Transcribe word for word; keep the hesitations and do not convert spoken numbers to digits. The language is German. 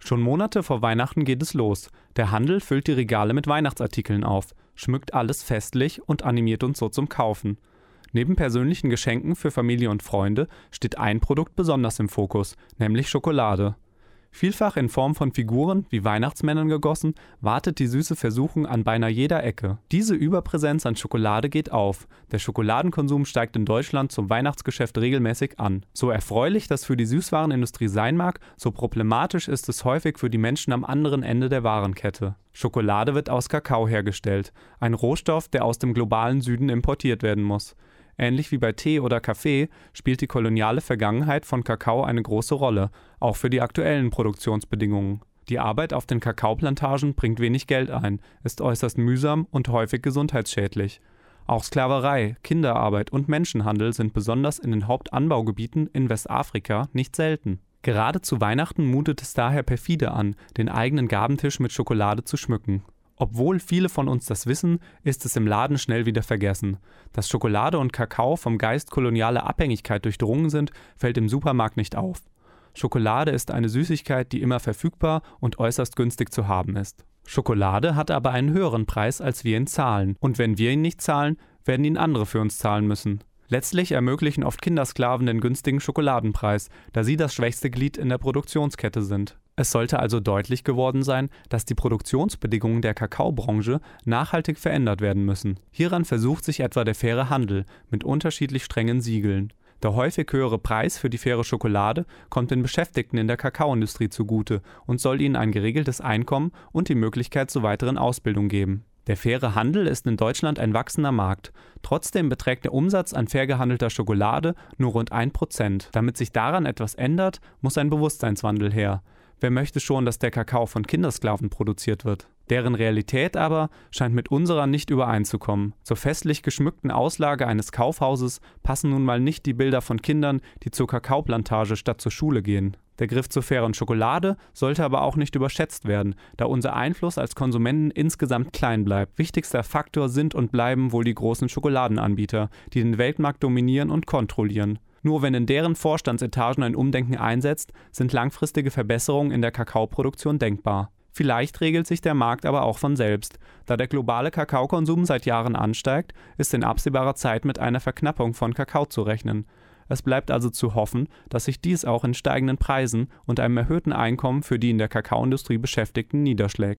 Schon Monate vor Weihnachten geht es los. Der Handel füllt die Regale mit Weihnachtsartikeln auf, schmückt alles festlich und animiert uns so zum Kaufen. Neben persönlichen Geschenken für Familie und Freunde steht ein Produkt besonders im Fokus, nämlich Schokolade. Vielfach in Form von Figuren wie Weihnachtsmännern gegossen, wartet die süße Versuchung an beinahe jeder Ecke. Diese Überpräsenz an Schokolade geht auf. Der Schokoladenkonsum steigt in Deutschland zum Weihnachtsgeschäft regelmäßig an. So erfreulich das für die Süßwarenindustrie sein mag, so problematisch ist es häufig für die Menschen am anderen Ende der Warenkette. Schokolade wird aus Kakao hergestellt, ein Rohstoff, der aus dem globalen Süden importiert werden muss. Ähnlich wie bei Tee oder Kaffee spielt die koloniale Vergangenheit von Kakao eine große Rolle, auch für die aktuellen Produktionsbedingungen. Die Arbeit auf den Kakaoplantagen bringt wenig Geld ein, ist äußerst mühsam und häufig gesundheitsschädlich. Auch Sklaverei, Kinderarbeit und Menschenhandel sind besonders in den Hauptanbaugebieten in Westafrika nicht selten. Gerade zu Weihnachten mutet es daher perfide an, den eigenen Gabentisch mit Schokolade zu schmücken. Obwohl viele von uns das wissen, ist es im Laden schnell wieder vergessen. Dass Schokolade und Kakao vom Geist kolonialer Abhängigkeit durchdrungen sind, fällt im Supermarkt nicht auf. Schokolade ist eine Süßigkeit, die immer verfügbar und äußerst günstig zu haben ist. Schokolade hat aber einen höheren Preis, als wir ihn zahlen. Und wenn wir ihn nicht zahlen, werden ihn andere für uns zahlen müssen. Letztlich ermöglichen oft Kindersklaven den günstigen Schokoladenpreis, da sie das schwächste Glied in der Produktionskette sind. Es sollte also deutlich geworden sein, dass die Produktionsbedingungen der Kakaobranche nachhaltig verändert werden müssen. Hieran versucht sich etwa der faire Handel mit unterschiedlich strengen Siegeln. Der häufig höhere Preis für die faire Schokolade kommt den Beschäftigten in der Kakaoindustrie zugute und soll ihnen ein geregeltes Einkommen und die Möglichkeit zur weiteren Ausbildung geben. Der faire Handel ist in Deutschland ein wachsender Markt. Trotzdem beträgt der Umsatz an fair gehandelter Schokolade nur rund ein Prozent. Damit sich daran etwas ändert, muss ein Bewusstseinswandel her. Wer möchte schon, dass der Kakao von Kindersklaven produziert wird? Deren Realität aber scheint mit unserer nicht übereinzukommen. Zur festlich geschmückten Auslage eines Kaufhauses passen nun mal nicht die Bilder von Kindern, die zur Kakaoplantage statt zur Schule gehen. Der Griff zur fairen Schokolade sollte aber auch nicht überschätzt werden, da unser Einfluss als Konsumenten insgesamt klein bleibt. Wichtigster Faktor sind und bleiben wohl die großen Schokoladenanbieter, die den Weltmarkt dominieren und kontrollieren. Nur wenn in deren Vorstandsetagen ein Umdenken einsetzt, sind langfristige Verbesserungen in der Kakaoproduktion denkbar. Vielleicht regelt sich der Markt aber auch von selbst. Da der globale Kakaokonsum seit Jahren ansteigt, ist in absehbarer Zeit mit einer Verknappung von Kakao zu rechnen. Es bleibt also zu hoffen, dass sich dies auch in steigenden Preisen und einem erhöhten Einkommen für die in der Kakaoindustrie Beschäftigten niederschlägt.